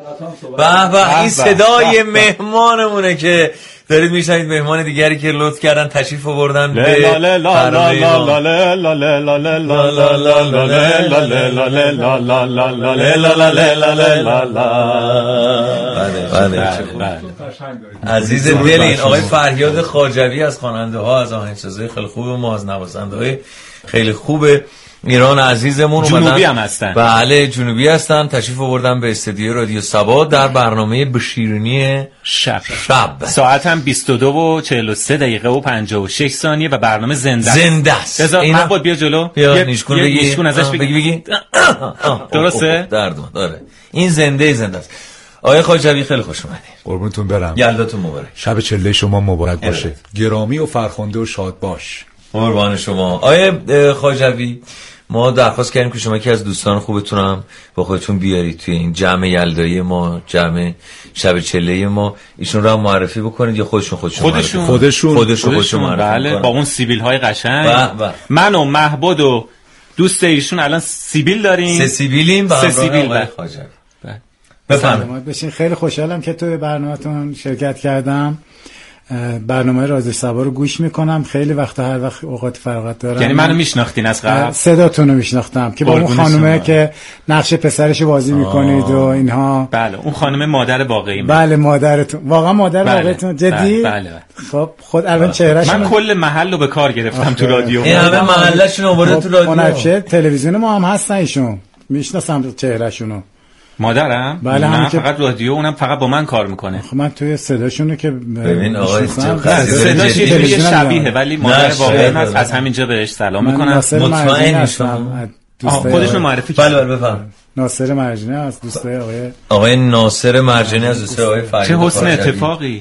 به به، این صدای مهمانمونه که دارید میشنید. مهمان دیگری که لطف کردن تشریف آوردن به عزیز دل این آقای فریاد خواجوی از خواننده ها، از آهنگسازهای خیلی خوب ما، از نوازنده های خیلی خوب ایران عزیزمون. جنوبی هم هستن. بله جنوبی هستن. تشریف آوردن به استودیو رادیو سبا در برنامه بشیرینی شب. ساعت هم 22:43 و 56 ثانیه و برنامه زنده است. بذار محبوب بیا جلو. بیا نیشکون بگی. نیشکون ازش بگی. درسته؟ دردون داره. این زنده است. آقای خواجوی خیلی خوش اومدید. قربونتون برم. یلداتون مبارک. شب چله شما مبارک باشه. گرامی و فرخنده و شاد باش. قربان شما. آقای خواجوی، ما درخواست کردیم که شما که از دوستان خوبتون هم با خودتون بیارید توی این جمع یلدایی ما، جمع شب چله ما. ایشون رو هم معرفی بکنید یا خودشون معرفی بله، با اون سیبیل های قشنگ. من و محبود و دوست ایشون الان سیبیل داریم. 3 سیبیلیم با آقای خواجوی. بفرمایید. بشین. خیلی خوشحالم که توی برنامه‌تون شرکت کردم. برنامه رادیو سبا رو گوش میکنم خیلی وقت، هر وقت اوقات فراغت دارم. یعنی منو میشناختین از قبل؟ صداتون رو میشناختم که با اون خانومه که نقش پسرش بازی میکنید و اینها. بله اون خانومه مادر واقعی من. بله مادرتون واقعا مادر واقعیتون؟ جدی؟ بله. خب خود الان چهرهش من کل محل رو به کار گرفتم تو رادیو. این همه محلشون آورده تو رادیو. منفشه تلویزیون ما هم هستن ایشون، میشناسم چهرهشونو. مادرم؟ بله نه فقط رادیو، اونم فقط با من کار میکنه. خب من توی صداشونو که ببین آقای صداش یه شبیه ولی مادر واقعی هست. از همینجا بهش سلام میکنم. مطمئن هستم خودشون معرفی کنه. بله بفرمایید. ناصر مرجانی از دوستای آقای ناصر مرجانی از دوستای آقای فریاد. چه حسن اتفاقی.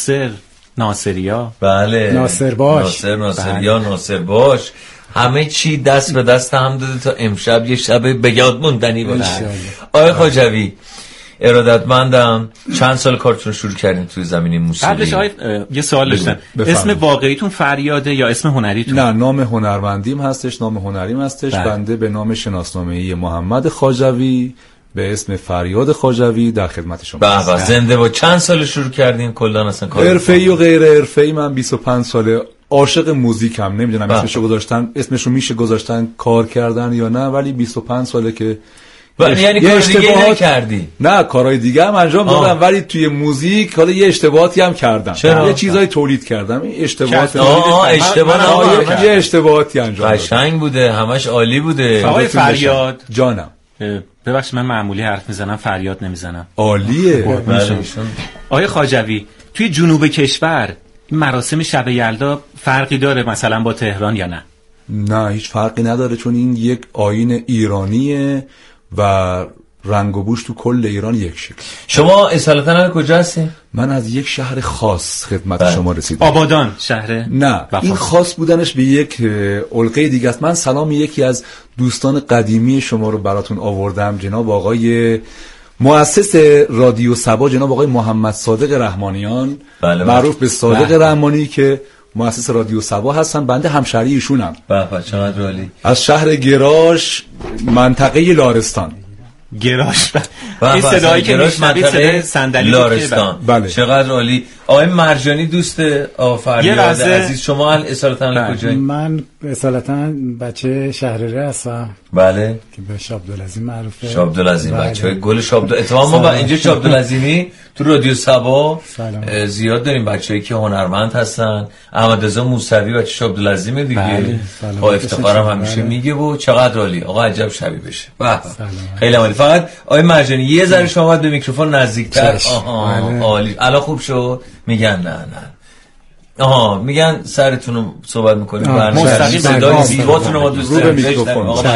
ناصریا. بله ناصر باش. ناصریا ناصر باش. همه چی دست به دست هم داده تا امشب یه شب به یاد موندنی باشه. آقای خواجوی ارادتمندم، چند سال کارتون شروع کردین توی زمینه موسیقی؟ قبلش یه سوال داشتم. اسم واقعیتون فریاده یا اسم هنریتون؟ نه، نام هنرمندیم هستش، نام هنریم هستش. بنده به نام شناسنامه‌ای محمد خواجوی به اسم فریاد خواجوی در خدمت شما. بله زنده. با چند سال شروع کردین کلا اصلا کار؟ حرفه‌ای و غیر حرفه‌ای من 25 ساله. عاشق موزیکم، نمیدونم اسمشو میشه گذاشتن کار کردن یا نه، ولی 25 ساله که یعنی کار دیگه نکردی؟ نه کارهای دیگه هم انجام دادم ولی توی موزیک حالا یه اشتباهاتی هم کردم. یه چیزای تولید کردم. این اشتباهات یه اشتباهاتی انجام دادم. قشنگ بوده، همش عالی بوده. آقای فریاد جانم، ببخشید من معمولی حرف میزنم، فریاد نمیزنم. عالیه. آقای خواجوی توی جنوب کشور این مراسم شب یلدا فرقی داره مثلا با تهران یا نه؟ نه هیچ فرقی نداره، چون این یک آیین ایرانیه و رنگ و بوش تو کل ایران یک شکل. شما اصالتا کجا هستی؟ من از یک شهر خاص خدمت شما رسیدم. آبادان شهر؟ نه این خاص بودنش به یک علقه دیگه است. من سلام یکی از دوستان قدیمی شما رو براتون آوردم، جناب آقای مؤسس رادیو سبا، جناب آقای محمد صادق رحمانیان. بله معروف به صادق رحمانی که مؤسس رادیو سبا هستن. بنده همشهری ایشونم. بله چقدر عالی. از شهر گراش، منطقه لارستان. گراش این صدایی که میشنوید صدای صندلی لارستان. بله چقدر عالی. آقای مرجانی دوست فریاد عزیز، شما اصالتا کجایی؟ من اصالتا بچه شهرره هستم. بله که به شاه عبدالعظیم معروفه. شاه عبدالعظیم بچهای گل شاه عبدالعظیم. ما با اینجا شاه عبدالعظیمی تو رادیو سبا زیاد داریم بچه‌ای که هنرمند هستن. احمد رضا موسوی بچه شاه عبدالعظیم دیگه. با افتخارم همیشه میگه و چقدر عالی. آقا عجب شبی بشه. خیلی عالی. فقط آقای مرجانی یه ذره شما باید به میکروفون نزدیک‌تر. عالی. الان خوب شد. میگن نه میگن سرتون رو صحبت میکنیم، مستقیم صدای زیباتون رو ما دوست داریم.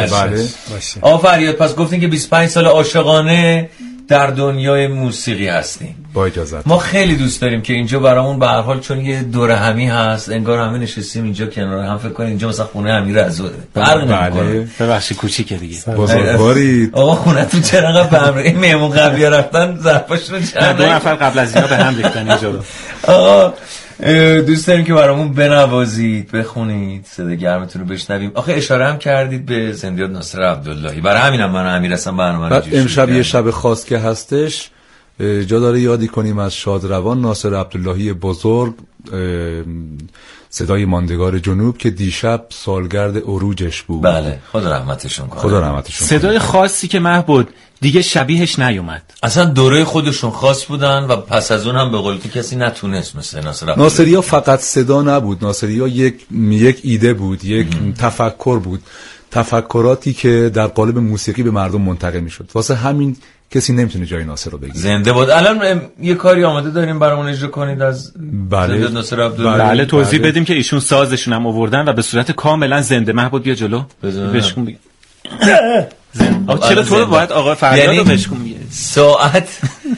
آقا فریاد، پس گفتین که 25 سال عاشقانه در دنیای موسیقی هستیم. با اجازت ما خیلی دوست داریم که اینجا برامون به هر حال چون یه دوره همی هست، انگار همه نشستیم اینجا کنار هم، فکر کنیم اینجا مثلا خونه امیر عزوده. فرق نمیکنه. ببخشید کوچیکه دیگه. بزرگوارید. آقا خونه‌تون چرا به این مهمون قبلی رفتن ظرفاشون چند 2 نفر قبل از اینا به هم ریختن اینجا. آقا دوست داریم که برامون بنوازید، بخونید، صدای گرمتون رو بشنویم. آخه اشاره هم کردید به زندیات ناصر عبداللهی، برای همینم من امیر حسن برنامه رو امشب یه شب خاص که هستش جا داره یادی کنیم از شادروان ناصر عبداللهی بزرگ، صدای ماندگار جنوب که دیشب سالگرد عروجش بود. بله، خدا رحمتشون کنه. خدا رحمتشون کنه. صدای خاصی که محبود دیگه شبیهش نیومد. اصلا دوره خودشون خاص بودن و پس از اون هم به قول تو کسی نتونست مثل ناصریا فقط صدا نبود، ناصریا یک ایده بود، یک تفکر بود، تفکراتی که در قالب موسیقی به مردم منتقل میشد. واسه همین کسی نمیتونه جای ناصر رو بگیره. زنده بود. الان یه کاری آماده داریم برامون اجرا کنید از بله ناصر عبدالله. بله توضیح بدیم که ایشون سازشون هم آوردن و به صورت کاملا زنده. محبود بیا جلو بشکن بگیم. چرا تو باید آقا فریاد رو بشکن بگیم؟ ساعت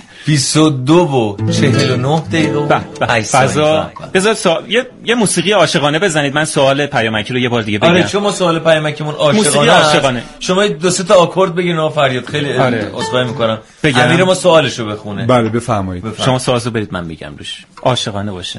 22:49 فضا. بذار یه موسیقی عاشقانه بزنید. من سوال پیامکی رو یه بار دیگه بگم. آره شما سوال پیامکیمون عاشقانه. شما 2-3 تا آکورد بگین و فریاد. خیلی عذرخواهی میکنم. امیر ما سوالشو بخونه. بله بفرمایید. شما سازو برید من میگم روش. عاشقانه باشه.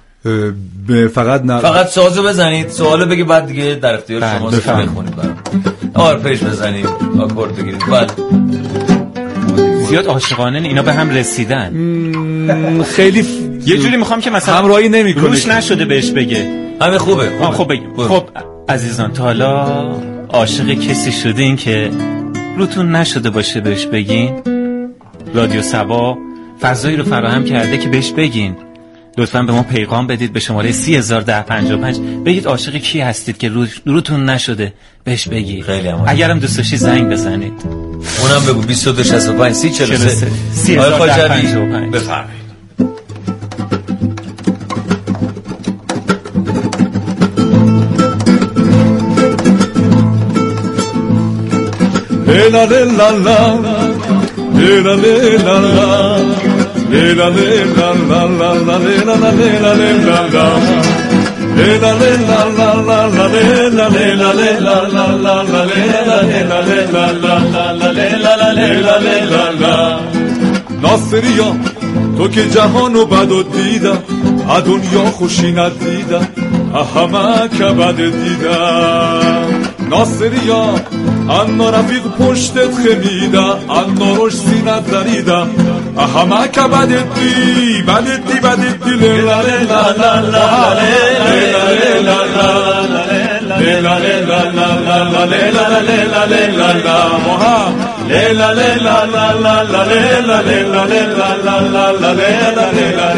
فقط سازو بزنید، سوالو بگی، بعد دیگه در اختیار شما بخونید برام. آرپیج بزنید، آکورد بگیرید. بله. زیاد عاشقانه اینا به هم رسیدن. خیلی یه جوری میخوام که مثلا همراهی نمی‌کنه. روش نشده بهش بگه. همه خوبه. خب بگیم. خب عزیزان تا حالا عاشق کسی شدین که روتون نشده باشه بهش بگین؟ رادیو صبا فضایی رو فراهم کرده که بهش بگین. لطفاً به ما پیغام بدید به شماره 301055 بگید عاشق کی هستید که روتون نشده بهش بگید. اگرم دوست داشتید زنگ بزنید. اونم بگو 2265 3043 آقای خواجوی بفرمایید. لا لا لا لا لا لا لا لا ناصریا تو که جهانو بدو دیدم ا دنیا خوشی ندیدم همه که بد دیدم ناصریا انا رفیق پشتت خمیدم انا روش سینت دریدم همه که بد دی لیلا لیلا لالا لیلا لیلا لالا لیلا لیلا لالا لیلا لیلا لیلا موها لیلا لیلا لالا لیلا لیلا لیلا لالا لیلا لیلا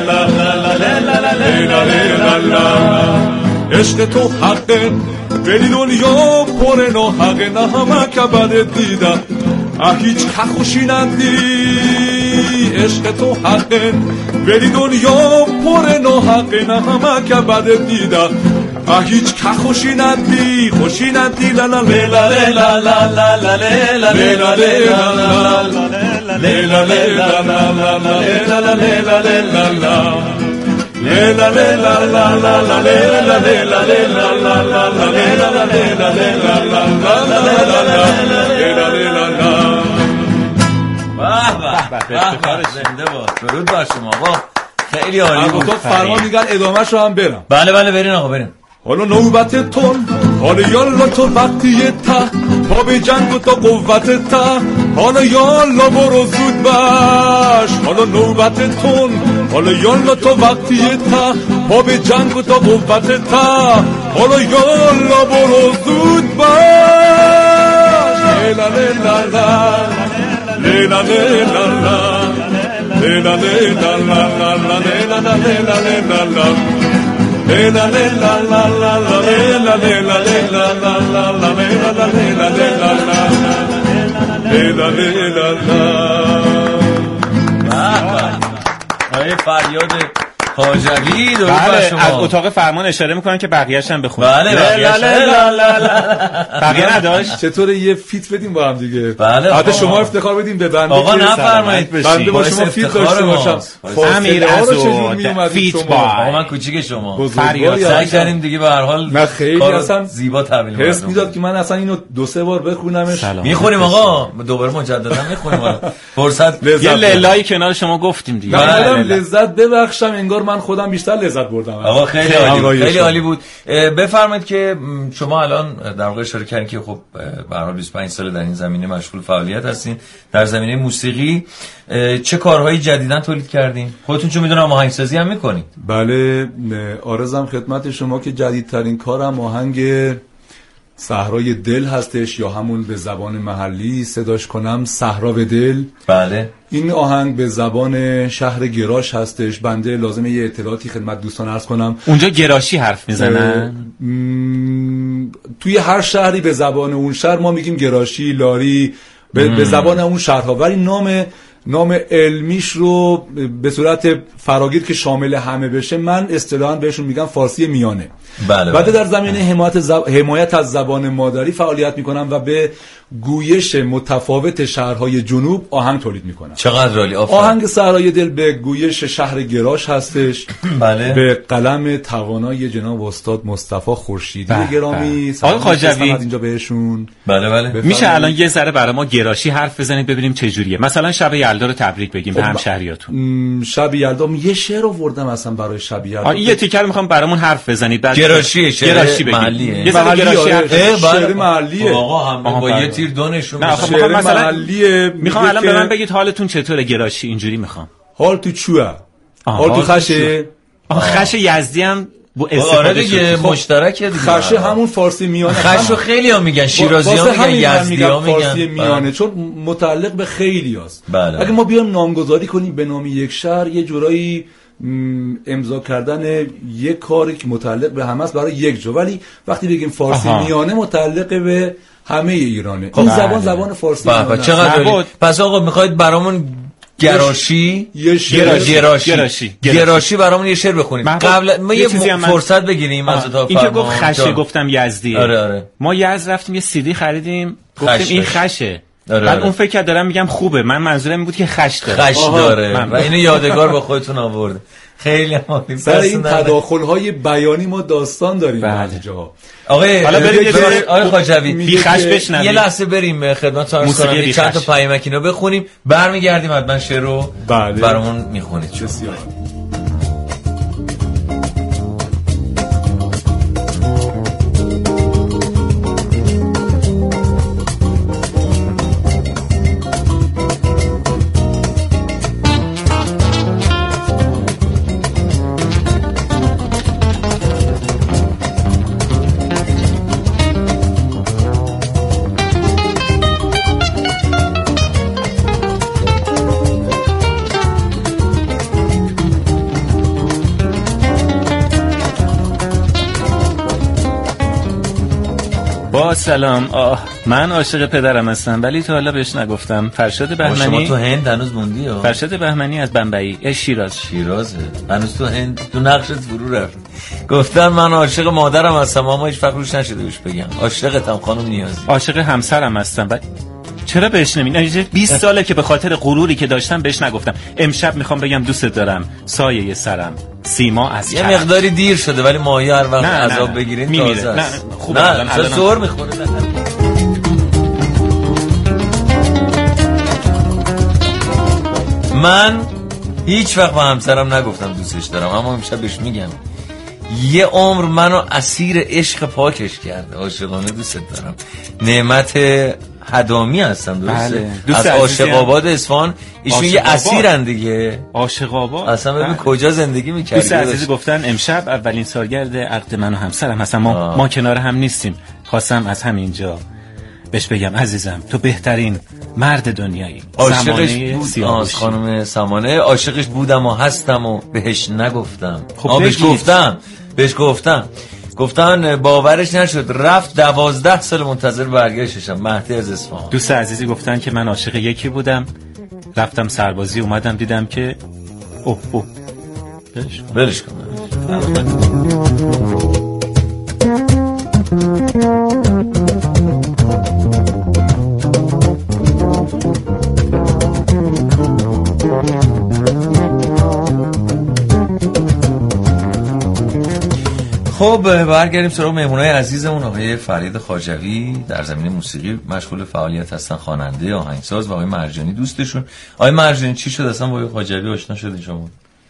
لیلا لیلا عشق تو حقه ولی دنیا پر ناحقه نه همه که بد دیدم هیچ که خوشی ندی عشق تو حقه ولی دنیا پر ناحقه نه همه که بد دیدم هیچ که خوشی ندی لا لا لیلا لیلا لا لا لا لیلا لیلا لیلا لیلا لیلا لیلا لیلا لیلا Lela lela la la la lela lela lela la la la lela lela lela la la lela lela la به زنده باد. درود بر شما آقا، خیلی عالی بود. تو فرمان میگن ادامهش رو هم برم. بله برین آقا برین. حالا نوبت تون حالا یالا تو وقتی تا پا به جنگ و تا قوت تا حالا یالا برو زود باش حالا نوبت تون حالا یالا تو وقتی تا پا به جنگ و تا قوت تا حالا یالا برو زود باش لیلا لیلا لا لیلا لیلا لا لیلا لیلا لا لیلا لیلا لیلا Lela lela la la la lela lela lela la la la lela lela lela la lela lela la آیه فریاد خواجوی درود بر شما. از اتاق فرمان اشاره میکنن که بقیه‌اش هم بخونن. بله بقیه نداشت. چطوره یه فیت بدیم با هم دیگه؟ بله البته شما افتخار بدیم به بنده. آقا نفرمایید بنده با شما فیت داشته باشم. امیر از فیت با آقا من کوچیک شما. فریاد سعی کردیم دیگه به هر حال نه خیلی اصلا زیبا تبیین کنیم. حس میداد که من اصلا اینو 2-3 بار بخونمش. میخونیم آقا دوباره مجددا میخونیم. فرصت یه لیلای کنار شما گفتیم دیگه. من لذت ببخشم انگار من خودم بیشتر لذت بردم. آقا خیلی عالی بود. خیلی عالی بود. بفرمایید که شما الان در واقع اشاره کردین که خب به هر حال 25 سال در این زمینه مشغول فعالیت هستین در زمینه موسیقی. چه کارهایی جدیداً تولید کردین؟ خودتون چون میدونم آهنگسازی هم میکنید. بله، عرضم خدمت شما که جدیدترین کارم آهنگ صحرای دل هستش، یا همون به زبان محلی صداش کنم صحرا و دل. بله. این آهنگ به زبان شهر گراش هستش. بنده لازمه یه اطلاعاتی خدمت دوستان عرض کنم. اونجا گراشی حرف میزنن؟ توی هر شهری به زبان اون شهر ما میگیم گراشی، لاری، به زبان اون شهرها، ولی نام علمیش رو به صورت فراگیر که شامل همه بشه من اصطلاحاً بهشون میگم فارسی میانه. بله. بعد در زمینه حمایت از زبان مادری فعالیت میکنم و به گویش متفاوت شهرهای جنوب آهنگ تولید میکنم. چقدر عالی. آهنگ صحرای دل به گویش شهر گراش هستش. بله. به قلم توانای جناب استاد مصطفی خورشیدی گرامی. آقای خواجوی اینجا بهشون. بله. میشه الان یه ذره برای ما گراشی حرف بزنید ببینیم چه جوریه؟ مثلا شب یلدا رو تبریک بگیم به همشهریاتون. شب یلدا یه شعر آوردم اصلا برای شب یلدا. یه تیکر میخوام برامون حرف بزنید. گراشی گراشی محلیه. یه ذره گراشی شعر محلیه. آقا هم با یه تیر دونشون. شعر محلیه. میخوام الان به من بگید حالتون چطوره گراشی؟ اینجوری میخوام. حال تو چوه؟ حال تو خشه؟ خش یزدی هم آره دیگه مشترکه دیگه. خشه همون فارسی میانه. خشو خیلی ها میگن، شیرازی ها میگن، یزدی ها میگن فارسی میانه، چون متعلق به خیلی هست. بله. اگه ما بیایم نامگذاری کنیم به نام یک شهر، یه جورایی امضا کردن یک کاری که متعلق به همه است برای یک جا، ولی وقتی بگیم فارسی میانه متعلق به همه ایرانه. این زبان فارسی میانه. چقدر پس آقا میخواید برامون گراشی برامون یه شعر بخونید قبل ما یه فرصت بگیریم از تا این که گفت خشه گفتم یزدی. آره. ما یزد رفتیم یه CD خریدیم گفتیم این خشه. بعد اون فکر دارم میگم خوبه، من منظورم این بود که خش داره و اینو یادگار با خودتون آورده. خیلی عالی. سر این تداخل‌های بیانی ما داستان داریم بعضی جاها. آقای خواجوی بی خش بشنویم. یه لحظه بریم خدمت عرض کنم چند تا پیامک اینو بخونیم، برمیگردیم حتما شعر رو برامون میخونید. بسیار سلام. من عاشق پدرم هستم ولی تا حالا بهش نگفتم. فرشاد بهمنی. شما تو هند هنوز موندی؟ فرشاد بهمنی از بمبئی، شیرازه. هنوز تو هند تو نقشت فرو رفت. گفتن من عاشق مادرم هستم اما هیچ وقت روش نشده بهش بگم. عاشقتم خانم نیازی. عاشق همسرم هستم ولی چرا بهش نمیگم؟ 20 ساله که به خاطر غروری که داشتم بهش نگفتم. امشب میخوام بگم دوست دارم. سایه سرم سیما از یه مقداری دیر شده ولی ماهی هر وقت عذاب بگیرین تازه است. نه زور میخوره. من هیچ وقت با همسرم نگفتم دوستش دارم اما امشب بهش میگم. یه عمر منو اسیر عشق پاکش کرده. عاشقانه دوست دارم. نعمت هدامی هستم. درسته؟ از عاشق آباد اصفهان. ایشون یه اسیرن دیگه. عاشق آباد اصلا ببین کجا زندگی می‌کردی. دوست عزیزی گفتن امشب اولین سالگرد عقد من و همسرم هستم. ما کنار هم نیستیم. خواستم از همینجا بهش بگم عزیزم تو بهترین مرد دنیایی. عاشقش بود خانم سمانه. عاشقش بودم و هستم و بهش نگفتم. خب بهش گفتن باورش نشد. رفت 12 سال منتظر برگشتشم. مهدی از اصفهان. دوست عزیزی گفتن که من عاشق یکی بودم رفتم سربازی اومدم دیدم که بلش کن. خب برگردیم سراغ مهمونای عزیزمون. آقای فرید خواجوی در زمینه موسیقی مشغول فعالیت هستن، خواننده، آهنگساز، و آقای مرجانی دوستشون. آقای مرجانی چی شد اصلا با آقای خواجوی آشنا شدین شما؟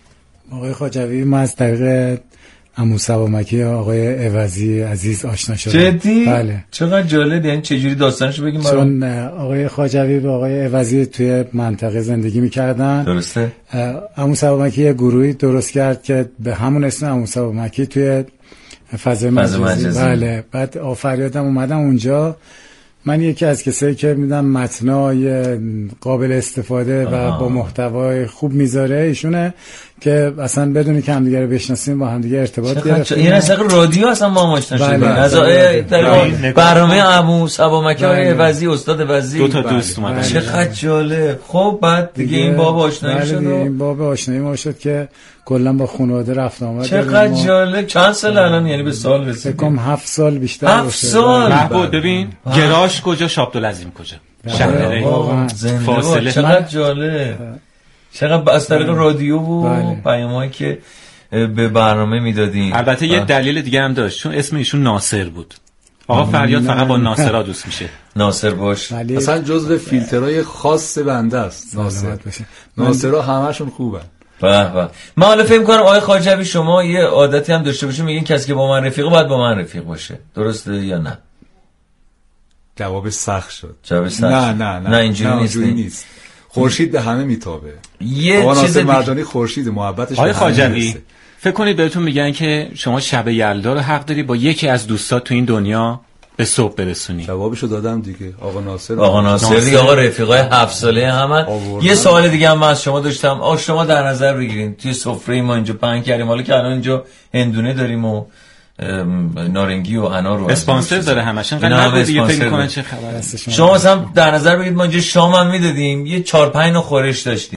آقای خواجوی ما از طریق عمو صبامکی آقای عوضی عزیز آشنا شدم. جدی؟ بله. چقدر جالب. یعنی چجوری داستانشو بگیم؟ چون آقای خواجوی و آقای عوضی توی منطقه زندگی می‌کردن. درسته. عمو صبامکی یه گروهی درست کرد که به همون اسم عمو صبامکی توی فضای مجازی. بله. بعد آفریادم اومدم اونجا. من یکی از کسایی که میدم متنای قابل استفاده و با محتوای خوب میذاره ایشونه که اصلا بدونی که همدیگه رو بشناسیم با همدیگه ارتباط گرفتیم. این اصلا رادیو اصلا ما آشنا شدیم. از برنامه عمو صبامکی آقای عوضی استاد عوضی دو تا دوست اومدن. چقدر جالب. خب بعد دیگه این باب آشنایی شد. این باب آشنایی ما شد که کلا با خانواده رفت آمد. چقدر جالب. چند سال الان یعنی به سال رسید؟ فکر کنم 7 سال بیشتر. 7 سال. محبود ببین گراش کجا شاه عبدالعظیم کجا شهر فاصله. چقدر جالب. چقدر از طریق رادیو و پیامایی که به برنامه میدادین. البته یه دلیل دیگه هم داشت چون اسم ایشون ناصر بود. آقا فریاد فقط با ناصرا دوست میشه. ناصر باش. اصلا جزء فیلترهای خاص بنده است. ناصرا همشون خوبن. به من حالا فکر کنم آقای خواجوی شما یه عادتی هم داشته باشه، میگین کسی که با من رفیقه باید با من رفیق باشه. درسته یا نه؟ جواب سخت شد. نه اینجوری نیست. خورشید به همه میتابه. یه چیز مردانی خورشید محبتش. آقای خواجوی فکر کنید بهتون میگن که شما شب یلدا رو حق داری با یکی از دوستات تو این دنیا به صبح برسونی. جوابشو دادم دیگه. آقا ناصر دیگه آقا رفیقای 7 ساله همن. یه سوال دیگه هم از شما داشتم. آقا شما در نظر بگیرین توی سفره ما اینجا پهن کردیم، حالا که الان اینجا هندونه داریم و نارنگی و انار رو اسپانسر داره همش. انقدر نبود دیگه فکر می‌کنن چه خبر است. شما مثلا در نظر بگیرید ما اینجا شام هم میدادیم، یه 4-5 نوع خورش داشتیم.